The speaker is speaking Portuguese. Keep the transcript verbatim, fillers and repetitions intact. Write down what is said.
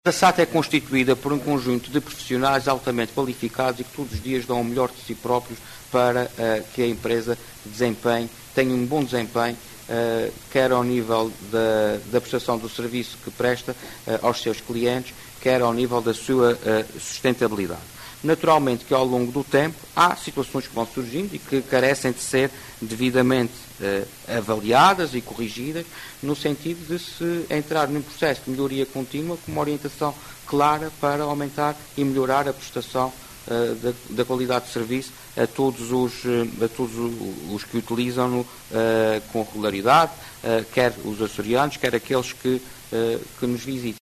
A S A T é constituída por um conjunto de profissionais altamente qualificados e que todos os dias dão o melhor de si próprios para uh, que a empresa desempenhe, tenha um bom desempenho, uh, quer ao nível da, da prestação do serviço que presta uh, aos seus clientes, quer ao nível da sua uh, sustentabilidade. Naturalmente que ao longo do tempo há situações que vão surgindo e que carecem de ser devidamente eh, avaliadas e corrigidas, no sentido de se entrar num processo de melhoria contínua com uma orientação clara para aumentar e melhorar a prestação eh, da, da qualidade de serviço a todos os, a todos os que utilizam-no eh, com regularidade, eh, quer os açorianos, quer aqueles que, eh, que nos visitam.